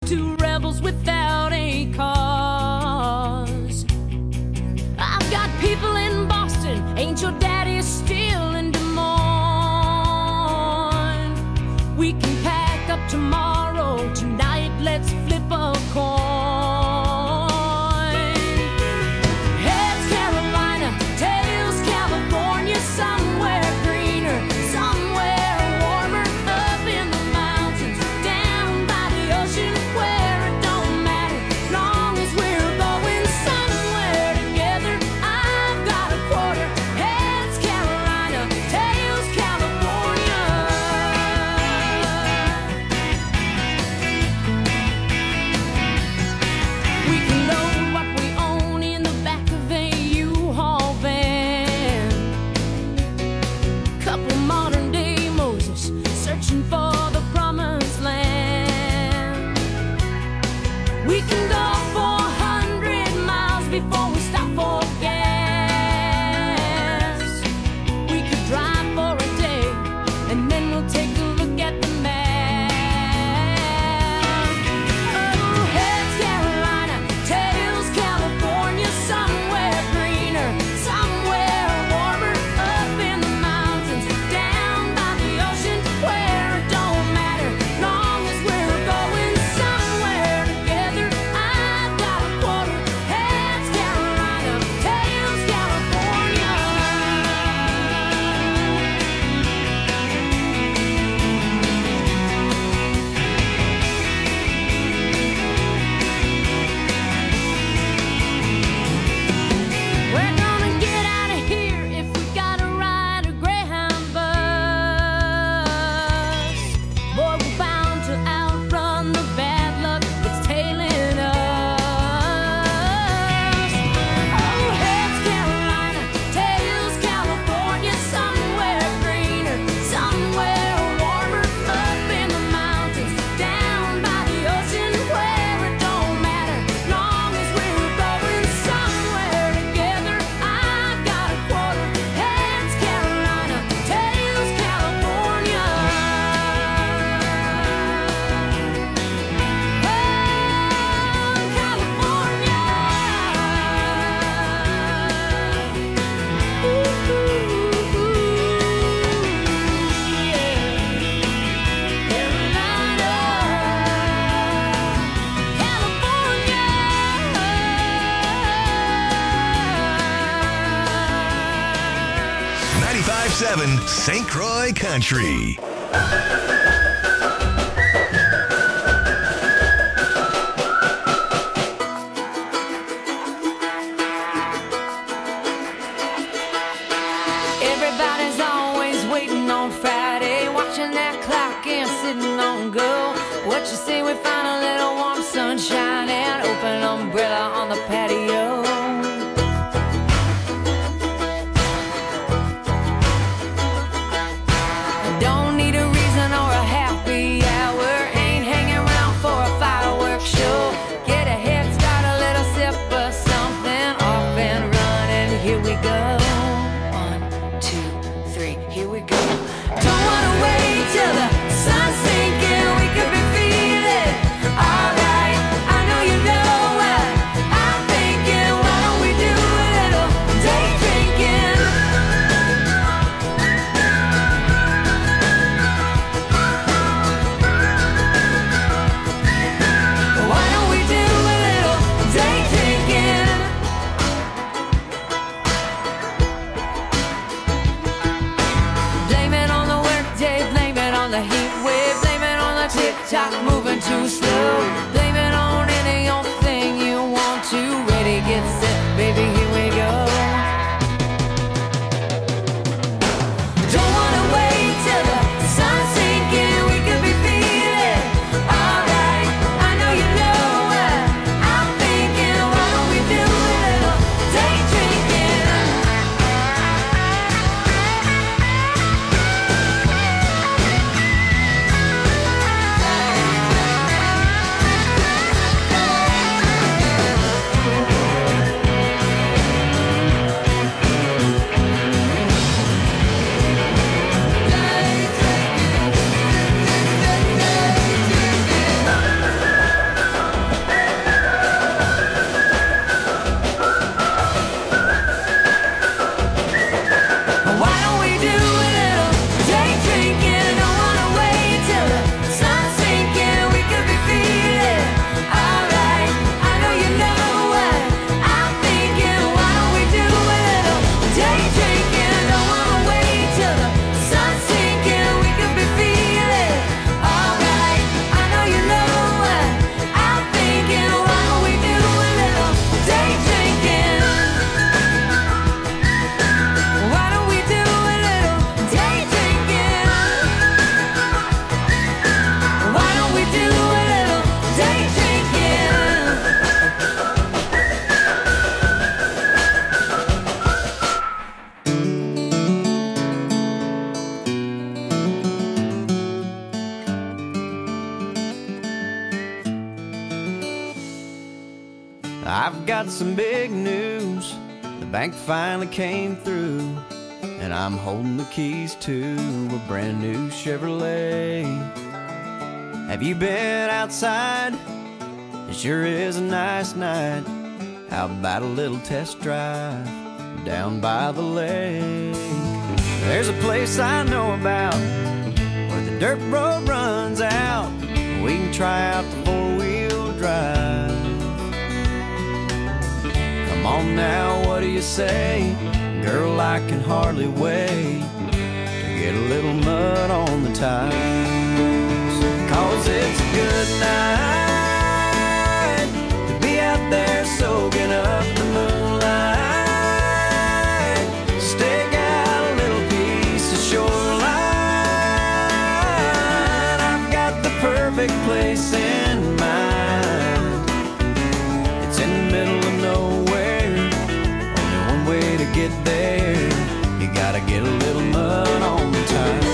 two rebels without a cause. I've got people in Boston, ain't your daddy still in Des Moines? We can pack up tomorrow, tonight let's flip a coin. Heads Carolina, tails California, somewhere greener, somewhere warmer, up in the mountains, down by the ocean, where it don't matter, long as we're going somewhere together. I've got a quarter. Heads Carolina, tails California. We can load what we own in the back of a U-Haul van. Couple modern day Moses searching for the promised land. We can go 400 miles before we stop for gas. We could drive for a day and then we'll take a look at the map. Oh, heads Carolina, tails California, somewhere greener, somewhere warmer, up in the mountains, down by the ocean, where it don't matter, long as we're going somewhere together. I've got a quarter. Heads Carolina, tails California. We're gonna get out of here if we gotta ride a Greyhound bus. Boy, we're bound to outrun the bad luck that's tailing us. Oh, heads Carolina, tails California, somewhere greener, somewhere warmer, up in the mountains, down by the ocean, where it don't matter, long as we're going somewhere together. I've got a quarter. Heads Carolina, tails California. California. 95.7 St. Croix Country. Everybody's always waiting on Friday, watching that clock and sitting on go. What you say we find a little warm sunshine and open umbrella on the patio? Don't need a reason or a happy hour, ain't hanging around for a fireworks show. Get a head start, a little sip of something, off and running, here we go. 1, 2, 3, here we go. Don't wanna wait till the sun's sinking, we could be feeling alright. I know you know what I'm thinking. I've got some big news. The bank finally came through, and I'm holding the keys to a brand new Chevrolet. Have you been outside? It sure is a nice night. How about a little test drive down by the lake? There's a place I know about where the dirt road runs out. We can try out the four-wheel drive. Come on now, what do you say? Girl, I can hardly wait to get a little mud on the tires. 'Cause it's a good night to be out there soaking up the moonlight. Stake out a little piece of shoreline. I've got the perfect place in mind. It's in the middle of nowhere. Only one way to get there. You gotta get a little mud on the tires.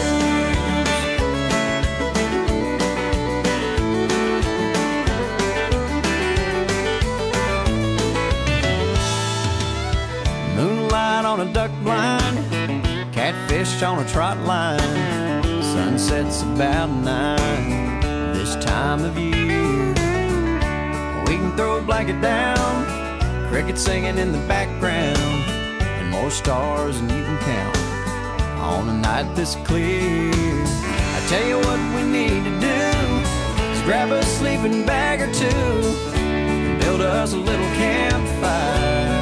Moonlight on a duck blind, catfish on a trot line. Sunset's about 9 this time of year. We can throw a blanket down, crickets singing in the background, and more stars than you can count on a night this clear. I tell you what we need to do is grab a sleeping bag or two and build us a little campfire.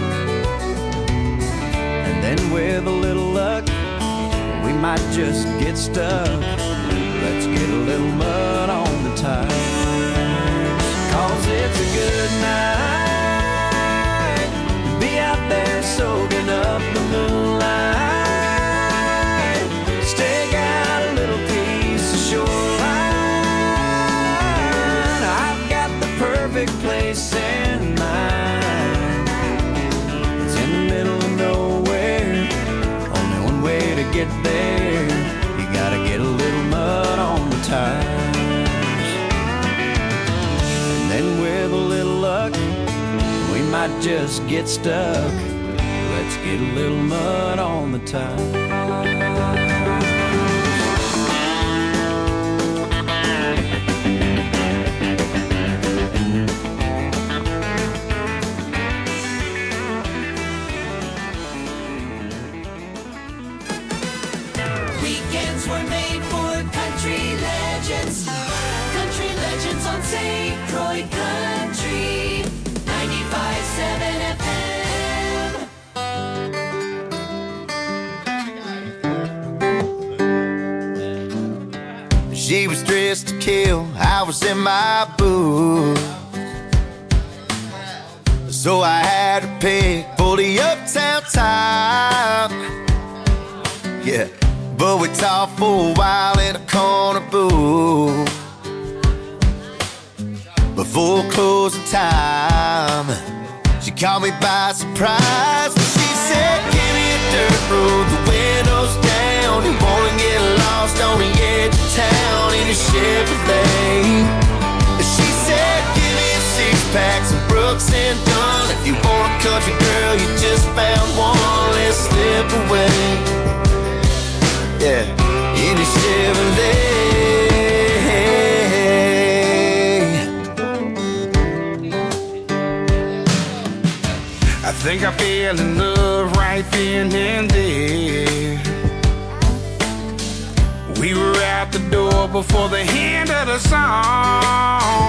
And then with a little luck, we might just get stuck. Let's get a little mud on the tires. 'Cause it's a good night to be out there soaking up the moonlight. Stake out a little piece of shoreline. I've got the perfect place in mind. It's in the middle of nowhere. Only one way to get there. You gotta get a little mud on the tires. And then with a little luck, we might just get stuck. Let's get a little mud on the tires. Weekends were made for country legends. Country legends on St. Croix Country 95.7 FM. She was dressed to kill, I was in my booth. So I had to pick for the uptown time. Yeah, but we talked for a while in a corner booth. Before closing time, she caught me by surprise. She said, give me a dirt road, the windows down. You wanna get lost on the edge of town in a Chevrolet. She said, give me a six-pack, some Brooks and Dunn. If you want a country girl, you just found one. Let's slip away. Yeah, in a Chevrolet. I think I fell in love right then and there. We were out the door before the end of the song.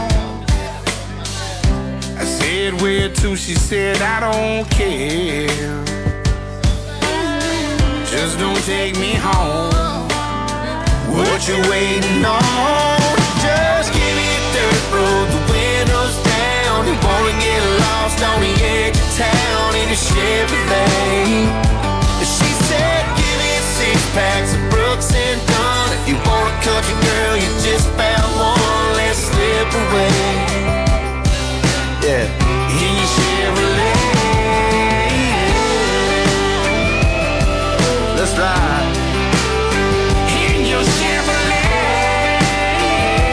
I said, where to? She said, I don't care. Just don't take me home. What you waiting on? Just give me a dirt road, the windows down. You wanna get lost on the edge of town in a Chevrolet. She said, give me a six-pack, some Brooks and Dunn. If you want a country girl, you just found one. Let's slip away. Yeah, in your Chevrolet. Let's ride. In your Chevrolet.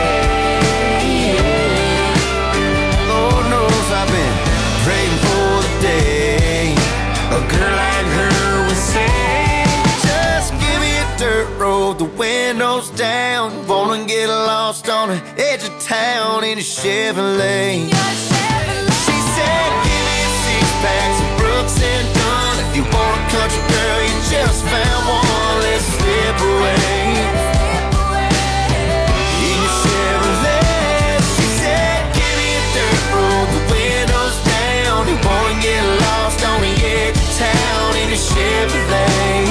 on the edge of town in a Chevrolet. She said, give me 6 packs of Brooks and Dunn. If you want a country girl, you just found one. Let's slip away in your Chevrolet. She said, give me a dirt road, the windows down. You wanna get lost on the edge of town in a Chevrolet.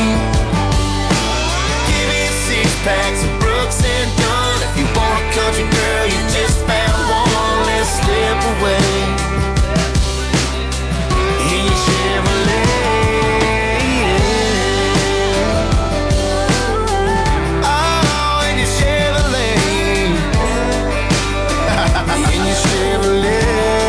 Give me 6 packs of Brooks and Dunn. If you want a country girl, you just found one. Let's slip away in your Chevrolet. Oh, in your Chevrolet. In your Chevrolet.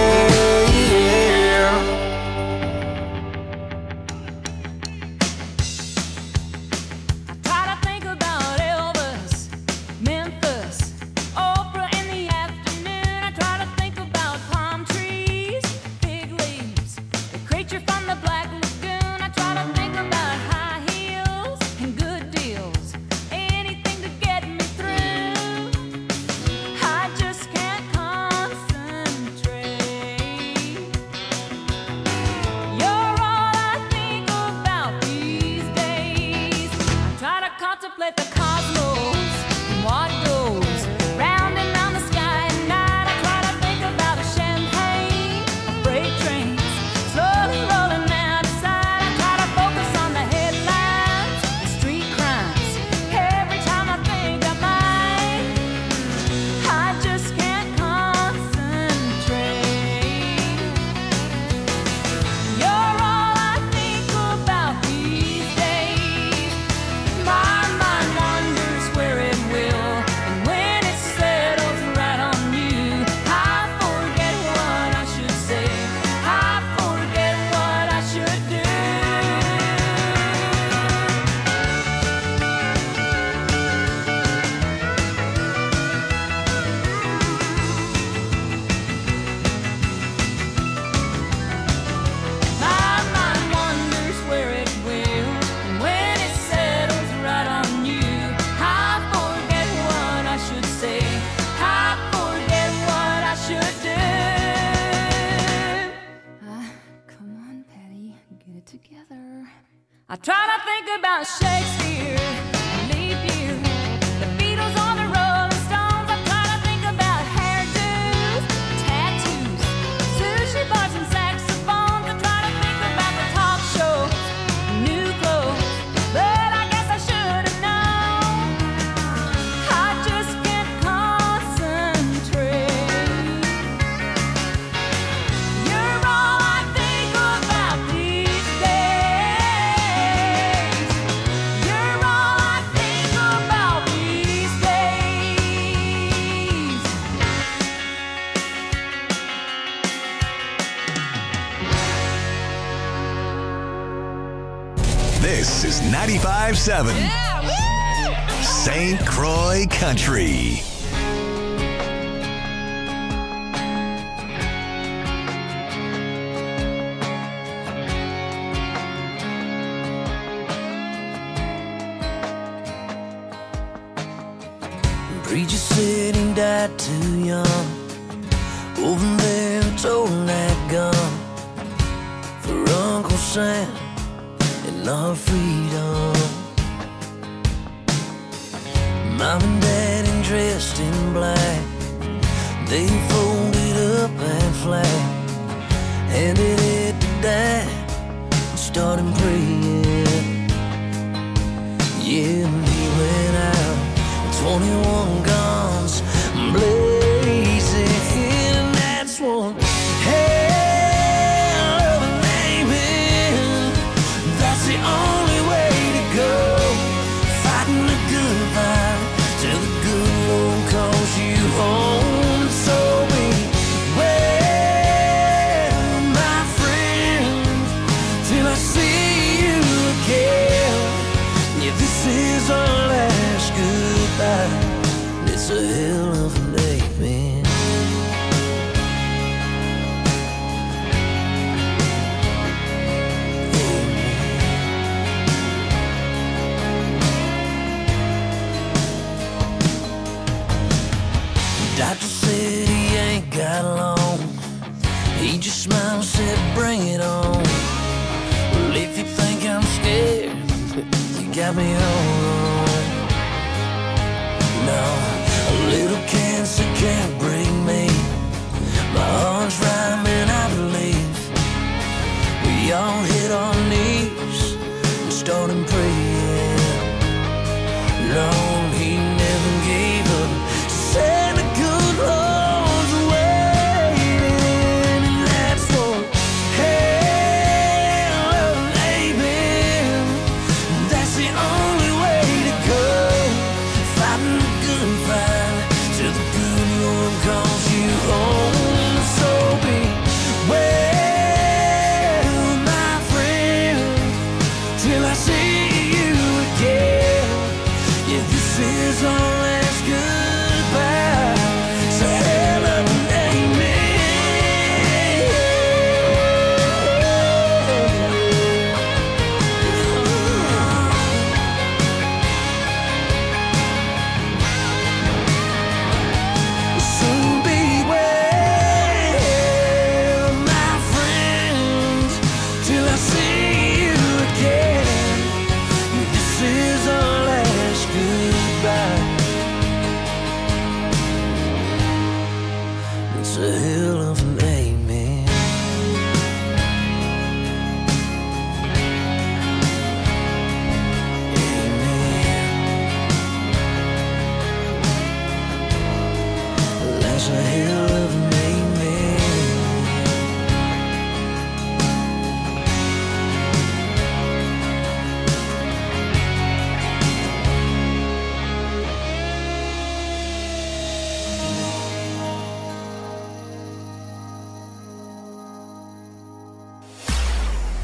Try to think about Elvis, Memphis, Oprah in the afternoon. I try to think about palm trees, fig leaves, the creature from the Black Lagoon. I try to think about high heels and good deals, anything to get me through. I just can't concentrate. You're all I think about these days. I try to contemplate the cosmos and what goes round and round the sky at night. I try to think about a champagne, freight trains, slowly rolling out of sight. I try to focus on the headlines, the street crimes. Every time I think I might, I just can't concentrate. You're all I think about these days. My mind wanders where it will, and when it settles right on you, I forget what I should say. I forget what I should do. My mind wanders where it will, and when it settles right on you, I forget what I should say. I forget what I should do. Come on, Patty, get it together. I try to think about Shakespeare, leap year, the Beatles on the Rolling Stones. I try to think about hairdos, tattoos, sushi bars and saxophones. I try to think about the talk shows, new clothes, but I guess I should have known. I just can't concentrate. You're all I think about these days. You're all I think about these days. This is 95.7 St. Croix Country. Preacher said he died too young. Over there, told that gun for Uncle Sam and our freedom. Mom and Dad dressed in black, they folded up and flat, handed it to Dad and started praying. Yeah, and he went out, 21 guns blazing, and that's one hell of an amen. That's the only way to go, fighting the good fight till the good Lord calls you home. So beware, my friend, till I see you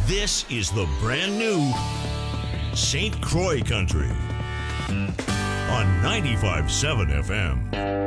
This is the brand new St. Croix Country on 95.7 FM.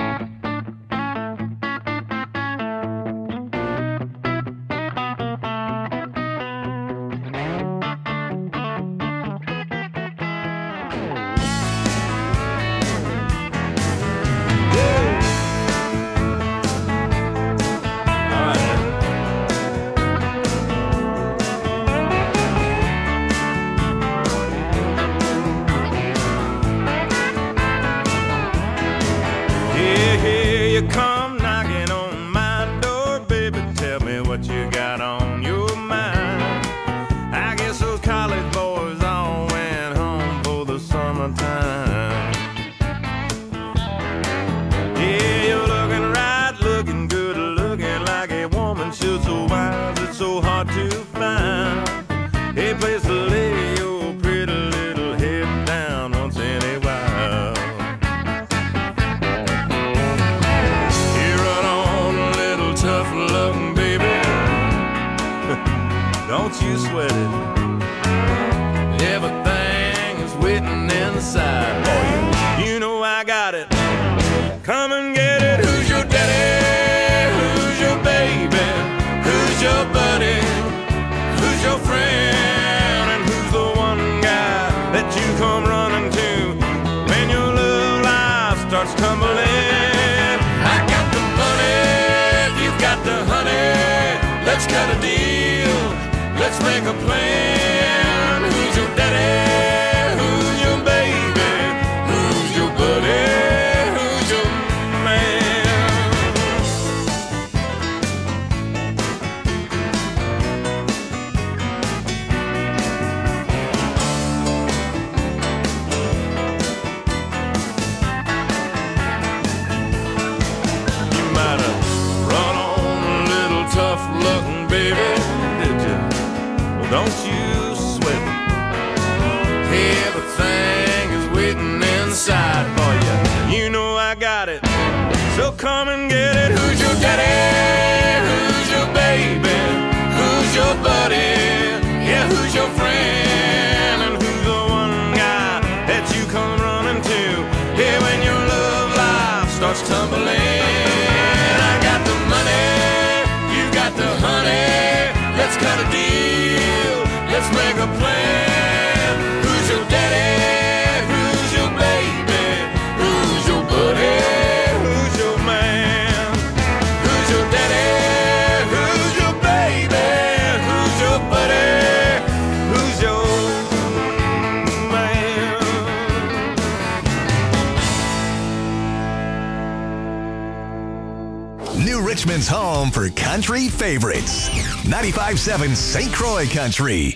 Richmond's home for country favorites. 95.7 St. Croix Country.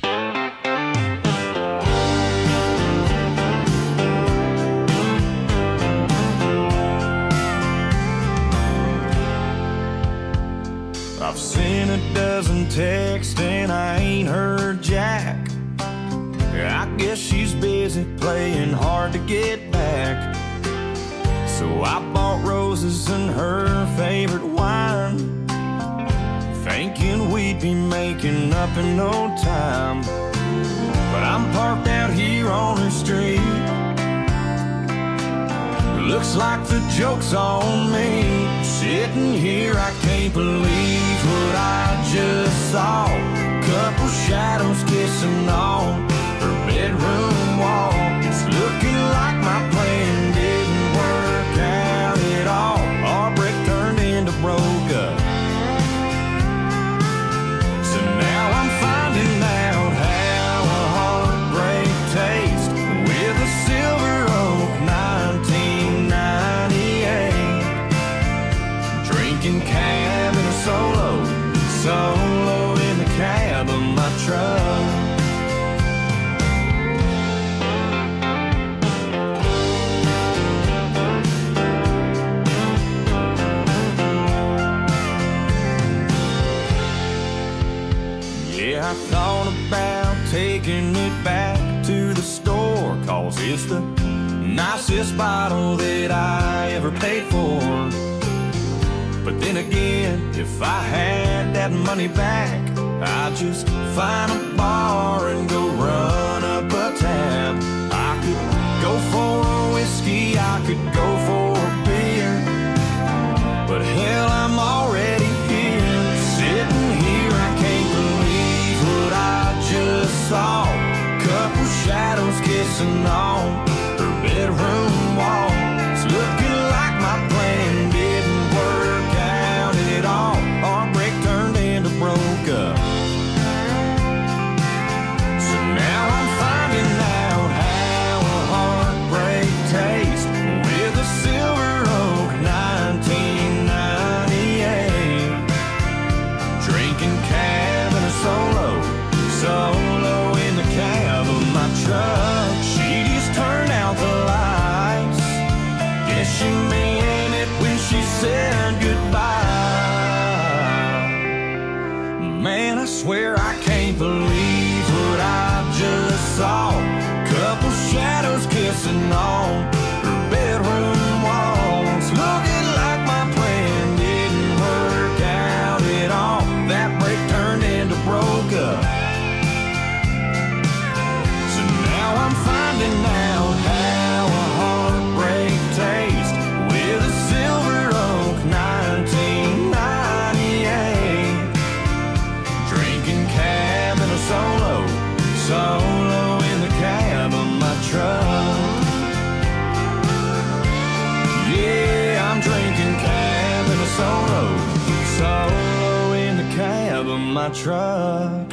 I've seen a dozen texts and I ain't heard jack. I guess she's busy playing hard to get back. So I bought roses and her favorite wine, thinking we'd be making up in no time. But I'm parked out here on her street. Looks like the joke's on me. Sitting here, I can't believe what I just saw. Couple shadows kissing on her bedroom wall. It's looking like my plan didn't work out at all. Our break turned into broke up. So now I'm finding out how a heartbreak tastes with a Silver Oak 1998. Drinking cab in a solo in the cab of my truck. I thought about taking it back to the store, 'cause it's the nicest bottle that I ever paid for. But then again, if I had that money back, I'd just find a bar and go run up a tab. I could go for a whiskey, I could go for a beer, but hell, I'm already here. Sitting here, I can't believe what I just saw. Couple shadows kissing on her bedroom wall. It's looking like my plan didn't work out at all. Heartbreak turned into broke up. So now I'm finding out how a heartbreak tastes with a Silver Oak 1998. Drinking cab and a solo in the cab of my truck. She just turned out the lights. Guess she meant it when she said goodbye. Man, I swear I can't believe what I just saw. Couple shadows kissing on her bedroom walls. Looking like my plan didn't work out at all. That break turned into broke up. So now I'm finding out how a heartbreak tastes with a Silver Oak 1998. Drinking cab and a solo in the cab of my truck. Yeah, I'm drinking cab and a solo in the cab of my truck.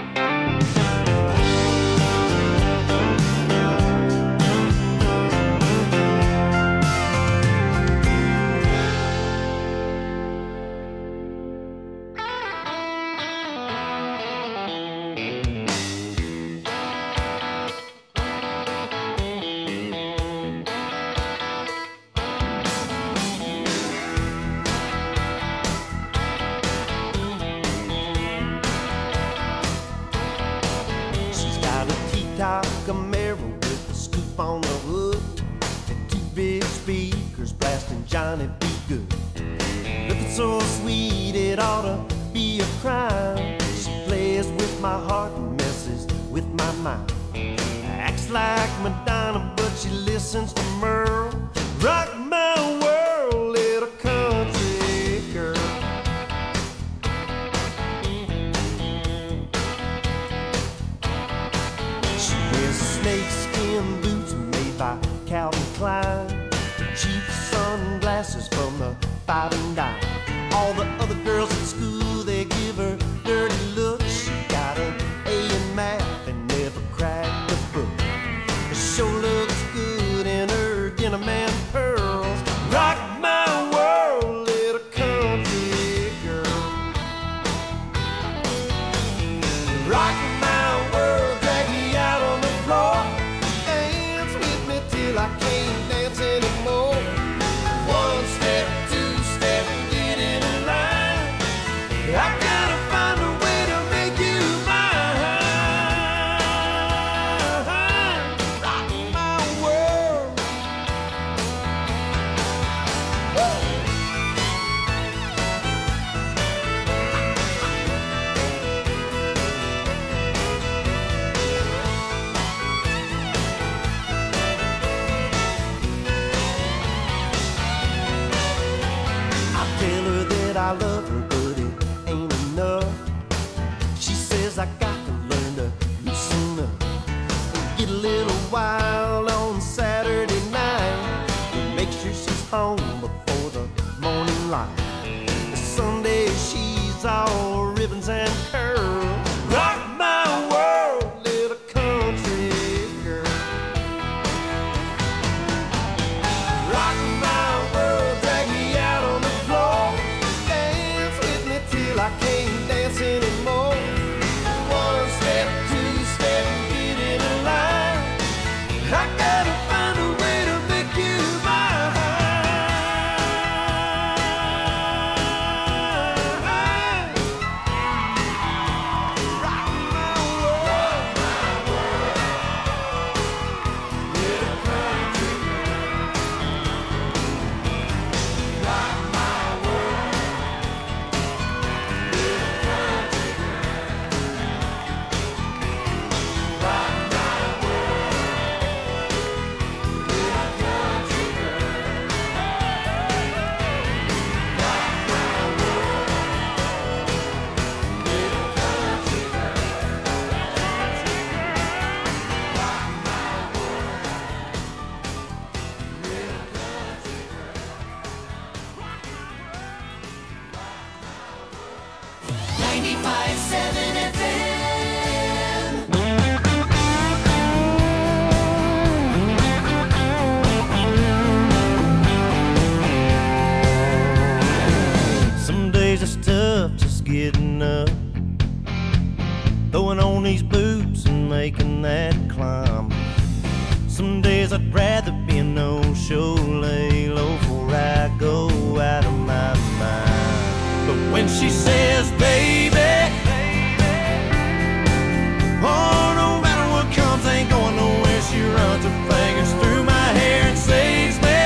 Camaro with a scoop on the hood and two big speakers blasting Johnny B. Good. Looking so sweet it ought to be a crime. She plays with my heart and messes with my mind. Acts like Madonna but she listens to Merle. Rock my world, little country girl. Snakeskin boots made by Calvin Klein, cheap sunglasses from the 5 and dime. All the other girls at school, they give her dirty looks. She got an A in math and never cracked a book. She sure looks good in her Dinner Man pearls. Rock my world, little country girl. Rock my world, drag me out on the floor. Dance with me till I can't dance anymore. One step, two step, get in line. I gotta find a way to make you mine. Rock my world. Woo! Tell her that I love her, but it ain't enough. She says I got to learn to loosen up and get a little wild on Saturday night and make sure she's home before the morning light. Sunday she's all ribbons and curls. Rock my world, little country girl. Rock my world, drag me out on the floor. Dance with me till I can't dance anymore. One step, two step, get in a line. I gotta find a way to make you mine. 95.7 FM. Some days it's tough just getting up, throwing on these boots and making that climb. Some days I'd rather be a no-show, lay low before I go out of my mind. But when she says, baby, oh, no matter what comes, ain't going nowhere. She runs her fingers through my hair and saves me.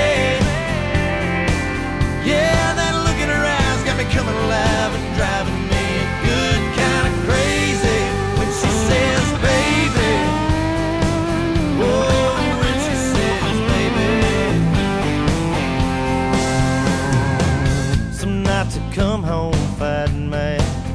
Yeah, that look in her eyes got me coming alive and driving me a good kind of crazy. When she says, baby, oh, when she says, baby. Some nights I come home fighting mad,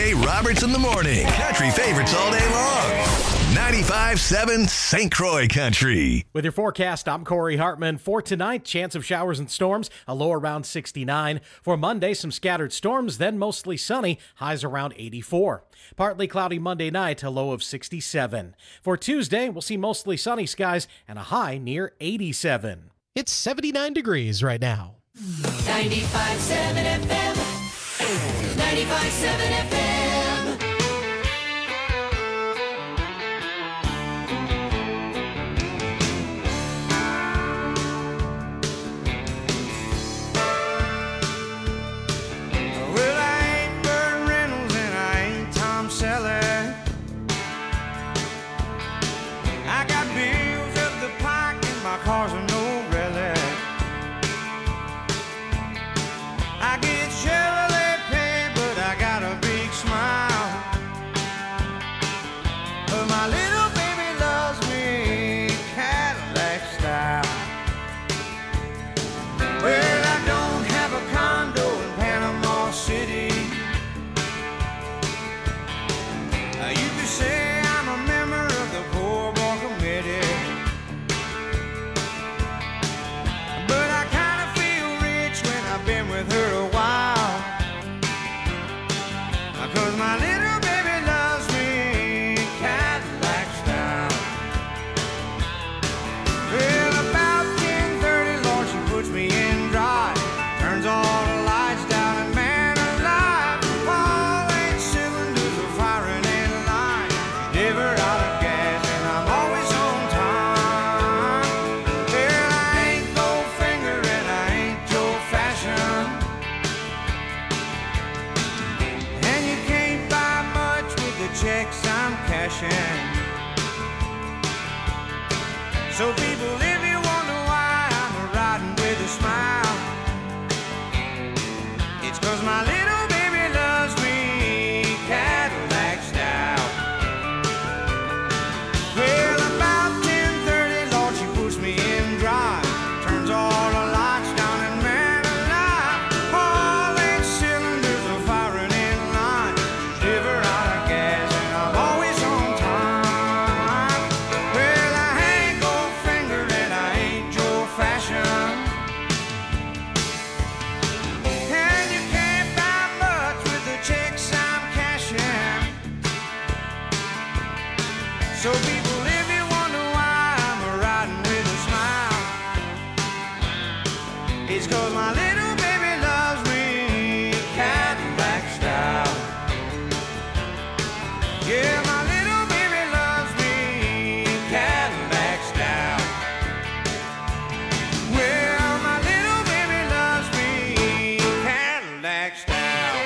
BJ Roberts in the morning. Country favorites all day long. 95.7 St. Croix Country. With your forecast, I'm Corey Hartman. For tonight, chance of showers and storms, a low around 69. For Monday, some scattered storms, then mostly sunny, highs around 84. Partly cloudy Monday night, a low of 67. For Tuesday, we'll see mostly sunny skies and a high near 87. It's 79 degrees right now. 95.7 FM. 95.7 FM. Well, I ain't Burt Reynolds and I ain't Tom Selleck. I got bills up the pike and my car's a no relic. I get Chevrolet pay, but I got a big smile. But my little baby loves me Cadillac style. Well, I don't have a condo in Panama City. You could say I'm a member of the Poor Boy Committee. But I kind of feel rich when I've been with her a while. 'Cause my little baby loves me Cadillac style. Well, about 10:30, Lord, she puts me in drive. Turns all the lights down and man alive, all 8 cylinders are firing in line. Never out of gas and I'm always on time. Well, I ain't Goldfinger and I ain't Joe Fashion, and you can't buy much with the checks I'm cashing. So people, if you wonder why I'm riding with a smile, it's 'cause my little baby loves me Cadillac style. Well, about 10:30, Lord, she puts me in drive. Turns all the lights down and man alive, all 8 cylinders are firing in line. Never out of gas and I'm always on time. Well, I ain't Goldfinger and I ain't Joe Fashion, and you can't buy much with the checks I'm cashing. So people, if you wonder why I'm riding with a smile, it's 'cause my little baby loves me Cadillac style. Yeah, my little baby loves me Cadillac style. Well, my little baby loves me Cadillac style.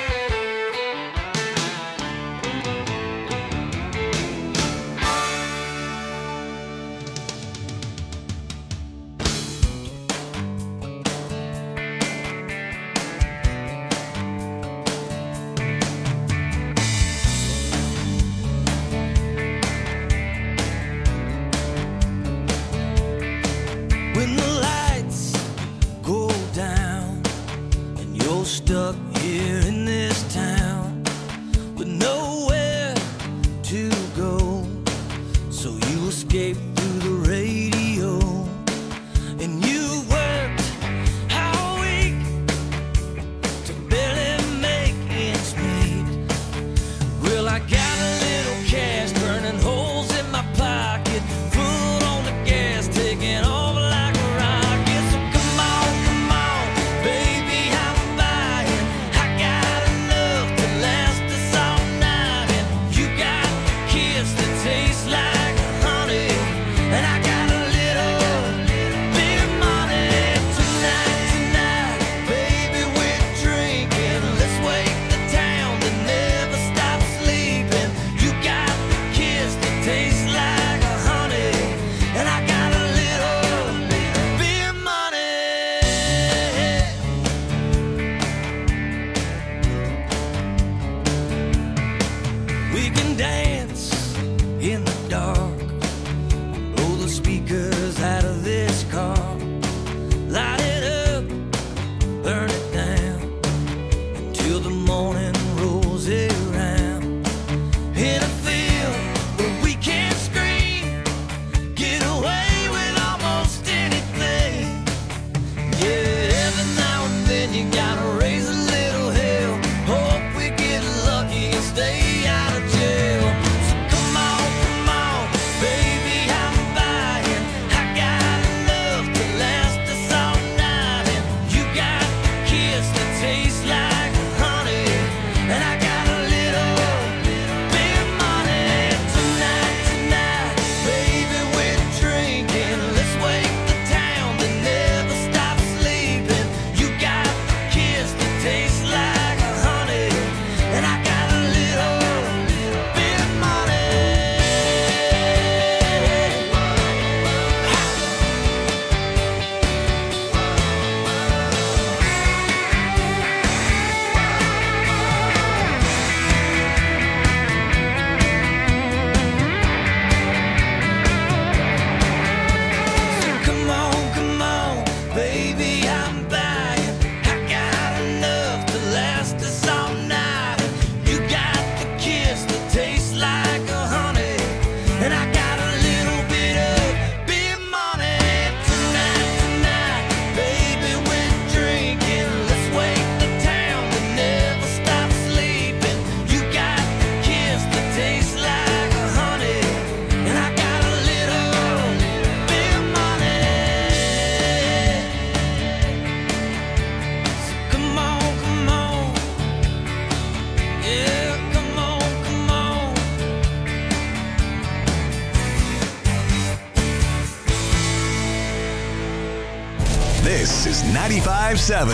It's 95.7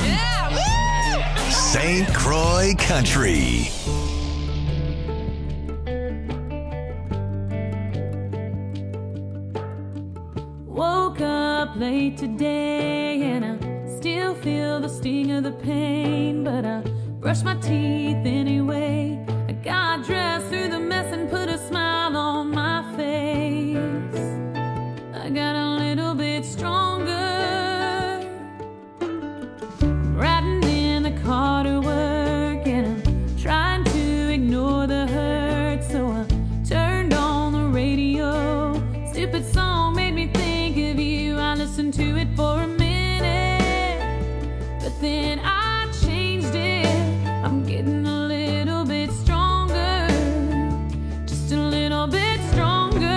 St. Croix Country. Woke up late today and I still feel the sting of the pain, but I brush my teeth anyway. I got dressed through the mess and put a smile on my face. I got a little bit stronger, riding in the car to work and I'm trying to ignore the hurt, so I turned on the radio. Stupid song made me think of you. I listened to it for a minute, but then I changed it. I'm getting a little bit stronger, just a little bit stronger.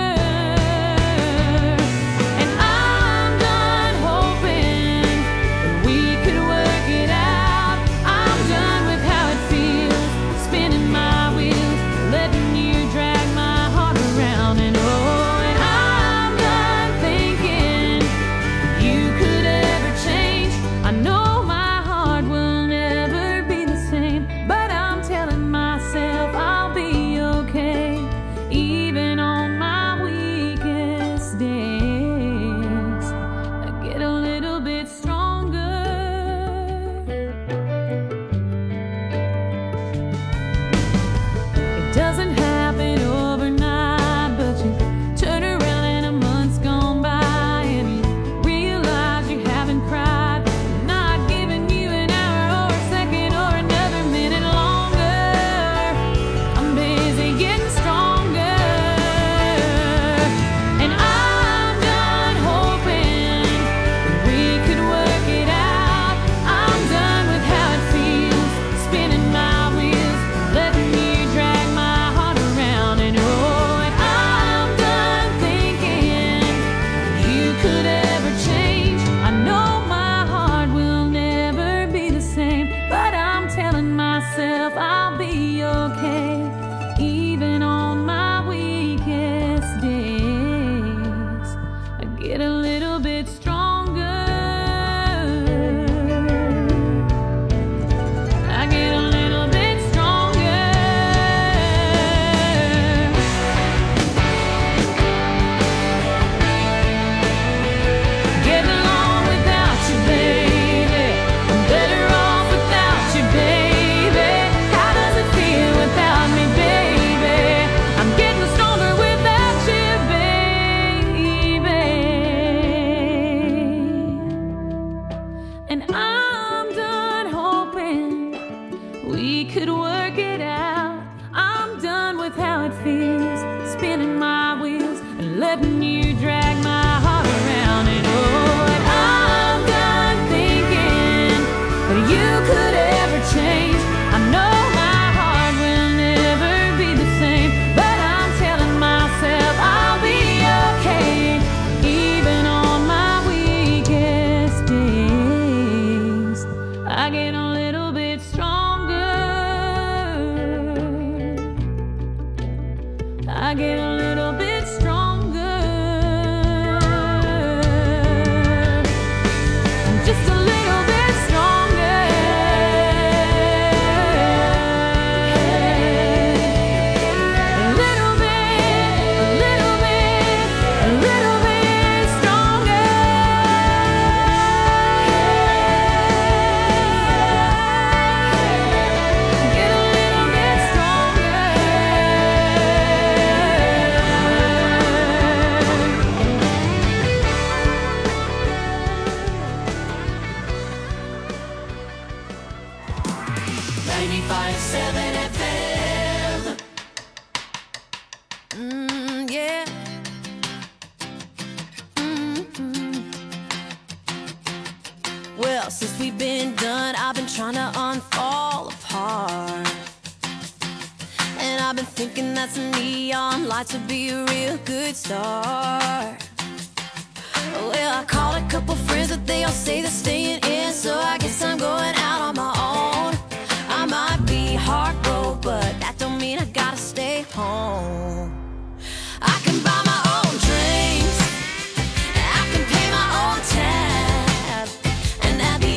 And I'm done hoping that we could work it out. I'm done with how it feels, spinning my wheels, letting you drag my heart around. And oh, and I'm done thinking you could ever change. I know my heart will never be the same, but I'm telling myself I'll be okay, even on my weakest days. I get a little bit stronger. It doesn't happen overnight, but you turn around and a month's gone by and you realize you haven't cried. I'm not giving you an hour or a second or another minute longer. I'm busy getting stronger. And I'm done hoping that we could work it out. I'm done with how it feels, spinning my wheels, letting you drag my heart around. And oh, and I'm done thinking you could ever change. I know my heart will never be the same, but I'm telling myself I'll be okay, even on my weakest days. I get a little bit stronger. I get a little bit stronger. Get along without you, baby. I'm better off without you, baby. How does it feel without me, baby? I'm getting stronger without you, baby. And I'm done hoping we could work it out. I'm done with how it feels, spinning my wheels and letting you drag my heart around. And oh, and I'm done thinking that you could ever change. I know my heart will never be the same, but I'm telling myself I'll be okay, even on my weakest days. I get a little bit stronger. I get a little bit stronger. Just a little bit stronger. A little bit, a little bit, a little bit stronger. Get a little bit stronger. Yeah. Well, since we've been done, I've been trying to unfall apart. And I've been thinking that some neon lights would be a real good start. Well, I called a couple friends, but they all say they're staying in, so I guess I'm going out on my own. I might be heartbroken, but that don't mean I gotta stay home. I can buy my own drinks, I can pay my own tab, and that'd be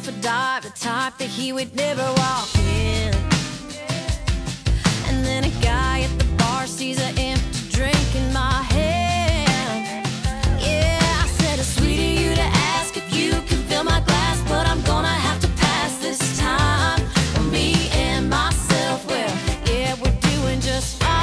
himself a dive, the type that he would never walk in. And then a guy at the bar sees an empty drink in my hand. Yeah, I said it's sweet of you to ask if you can fill my glass, but I'm gonna have to pass this time. Me and myself, well, yeah, we're doing just fine.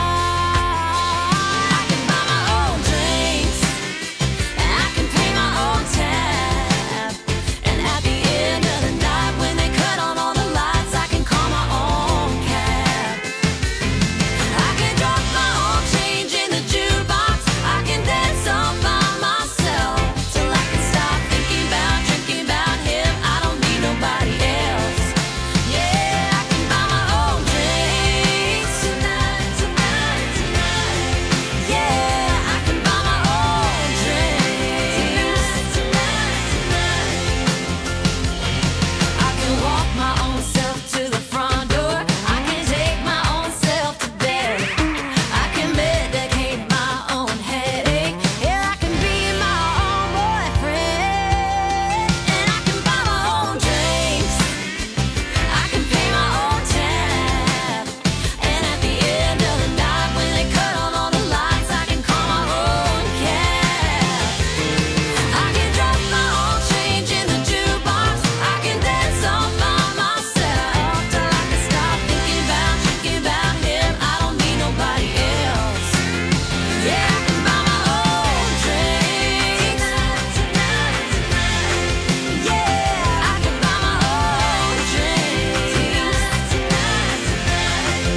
I can buy my own drinks, and I can pay my own tab. And at the end of the night, when they cut on all the lights, I can call my own cab. I can drop my own change in the jukebox. I can dance all by myself till I can stop thinking about drinking about him. I don't need nobody else. Yeah, I can buy my own drinks tonight, tonight, tonight. Yeah, I can buy my own drinks tonight, tonight, tonight. I can walk my own self to the front door. I can take my own self to bed. I can medicate my own headache. Yeah, I can be my own boyfriend. And I can buy my own drinks. I can pay my own tab. And at the end of the night, when they cut on all the lights, I can call my own cab. I can drop my own change in the jukebox. I can dance all by myself till I can stop thinking about drinking about him. I don't need nobody else. Yeah, I can buy my own drinks tonight, tonight. Yeah, I can buy my own drinks tonight, tonight.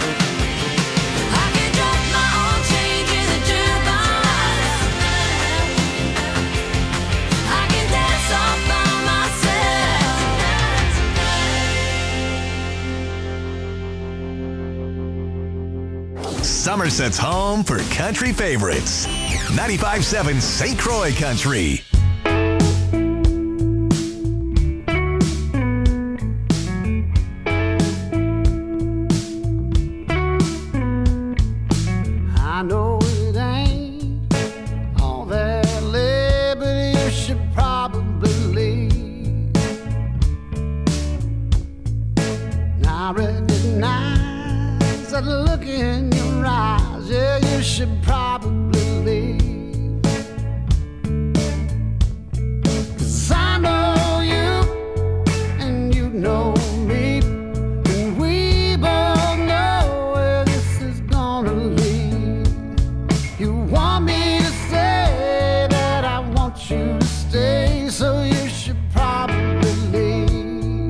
I can drop my own change in the jukebox. I can dance all by myself. Somerset's home for country favorites. 95.7 St. Croix Country. I know it ain't all that lit, but you should probably leave. I recognize that look in your eyes. Yeah, you should probably leave. 'Cause I know you and you know me, and we both know where this is gonna lead. You want me to say that I want you to stay, so you should probably leave.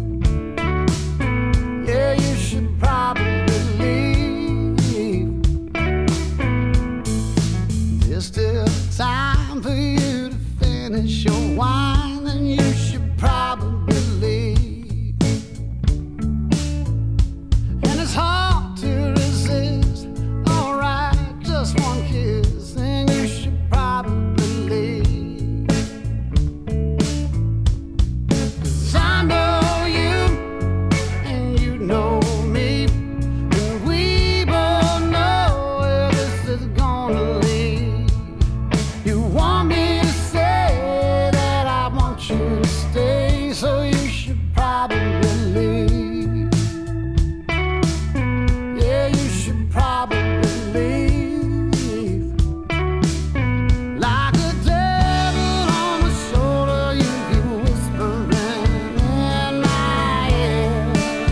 Yeah, you should probably leave. There's still time for you to finish your wine, and you should probably leave. And it's hard to resist. Alright, just one kiss, then you should probably leave. 'Cause I know you and you know me, and we both know where this is gonna lead. You want me to say that I want you to stay, so you should probably leave. Yeah, you should probably leave. Like a devil on my shoulder, you keep whispering in my ear.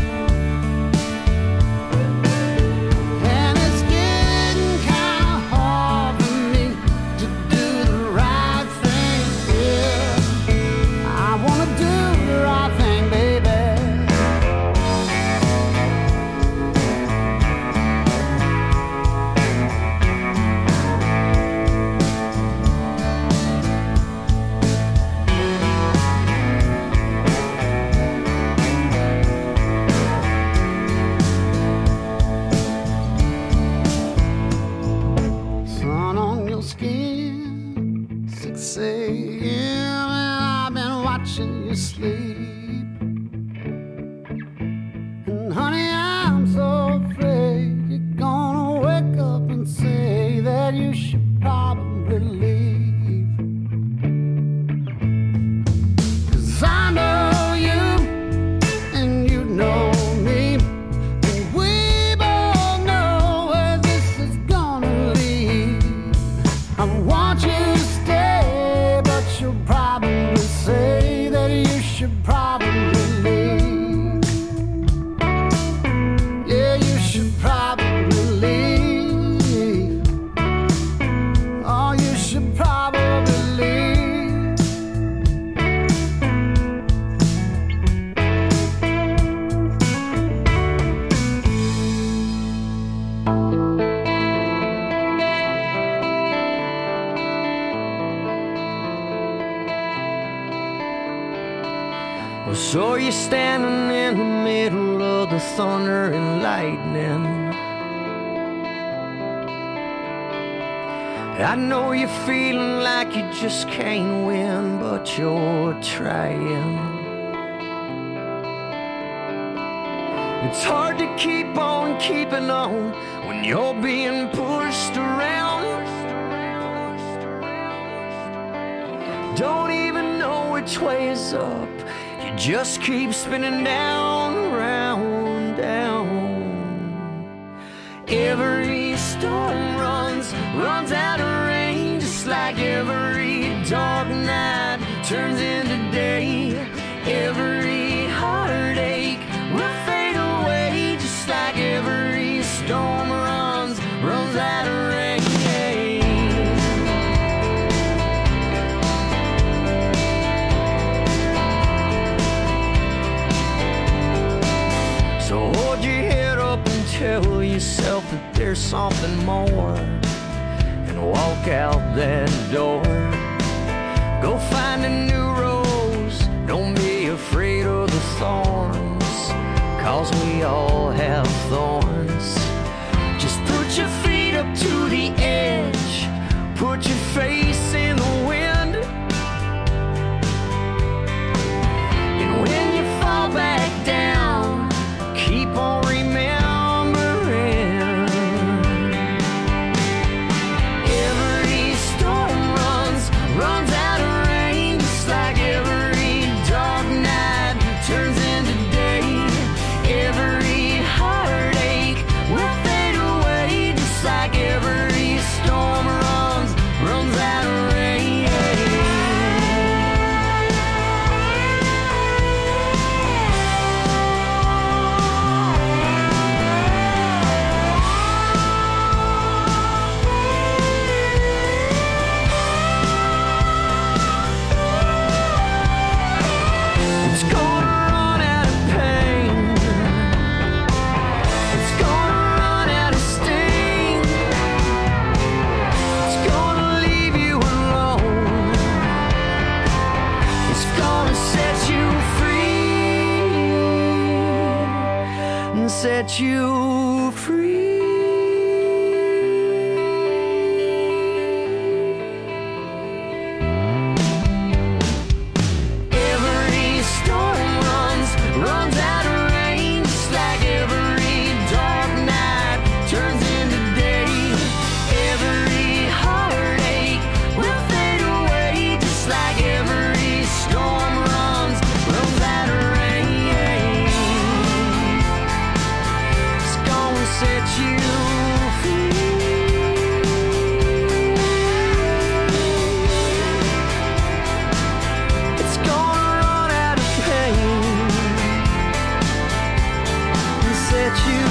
And it's getting kinda hard for me to do the right thing here. I wanna do the right thing, baby. Sun on your skin, 6 a.m. and I've been watching you sleep. And honey, I'm so afraid you're gonna wake up and say that you should probably leave. 'Cause I know Well, so you're standing in the middle of the thunder and lightning. I know you're feeling like you just can't win, but you're trying. It's hard to keep on keeping on when you're being pushed around. Don't even know which way is up. You just keep spinning down, round, down. Every storm runs out of rain, just like every dark night turns into day. Every heartache will fade away, just like every storm runs out of rain. So hold your head up and tell yourself that there's something more, and walk out that door. Go find a new rose, don't be afraid of the thorns, 'cause we all have thorns. Just put your feet up to the edge, put your face in the wind, and when you fall back down, keep on remembering. Every storm runs out of rain, just like every dark night turns into day. Every heartache will fade away, just like every storm runs out of rain. It's gonna run out of pain. It's gonna run out of sting. It's gonna leave you alone. It's gonna set you free and set you free. Every storm runs out of rain, just like every dark night turns into day. Every heartache will fade away, just like every storm runs out of rain. It's gonna set you free. It's gonna run out of pain and set you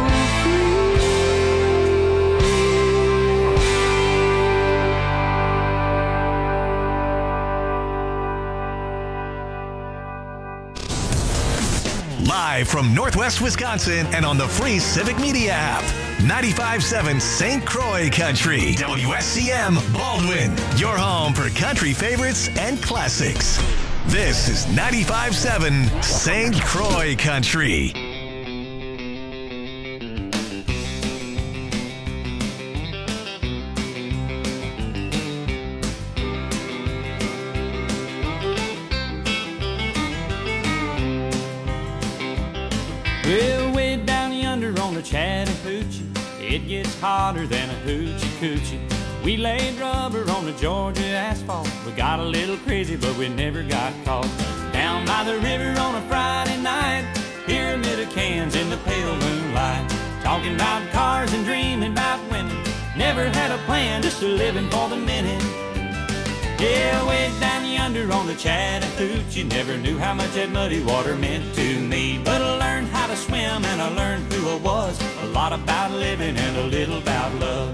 Live from Northwest Wisconsin and on the free Civic Media app. 95.7 St. Croix Country. WSCM Baldwin. Your home for country favorites and classics. This is 95.7 St. Croix Country. Well, way down yonder on the Chattahoochee, it gets hotter than a hoochie coochie. We laid rubber on the Georgia asphalt. We got a little crazy, but we never got caught. Down by the river on a Friday night, pyramid of cans in the pale moonlight. Talking about cars and dreaming about women. Never had a plan, just a living for the minute. Yeah, way down yonder on the Chattahoochee, never knew how much that muddy water meant to me. But I learned how to swim and I learned who I was. A lot about living and a little about love.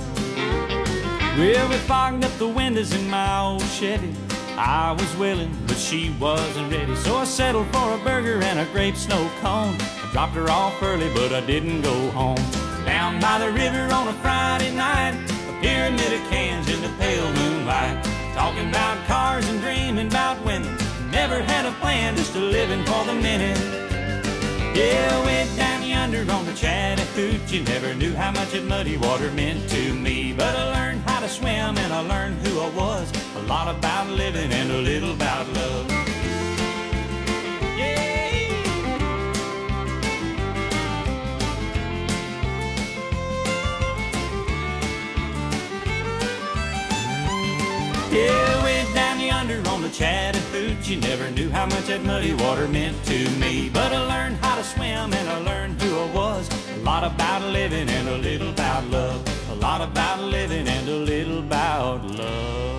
Well, we fogged up the windows in my old Chevy. I was willing, but she wasn't ready. So I settled for a burger and a grape snow cone. I dropped her off early, but I didn't go home. Down by the river on a Friday night, a pyramid of cans in the pale moonlight. Talking about cars and dreaming about women. Never had a plan, just a living for the minute. Yeah, way down yonder on the Chattahoochee, never knew how much that muddy water meant to me. But I learned how to swim and I learned who I was. A lot about living and a little about love. Yeah, way down yonder on the Chattahoochee, never knew how much that muddy water meant to me. But I learned how to swim and I learned who I was. A lot about living and a little about love. A lot about living and a little about love.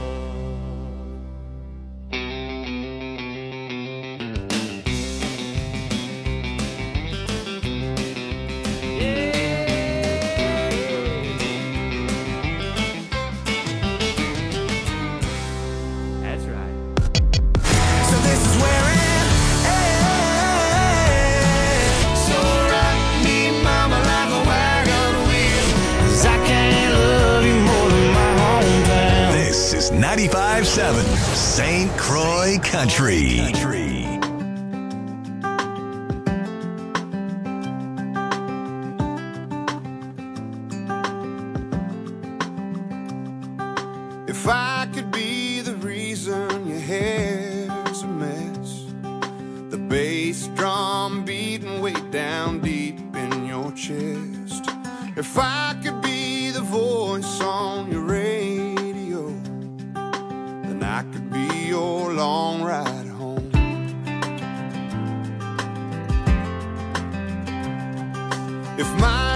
This is 95.7 St. Croix Country. If I could be the reason your hair's a mess, the bass drum beating way down deep in your chest. If I could be the voice on your radio, then I could be your long ride home. If my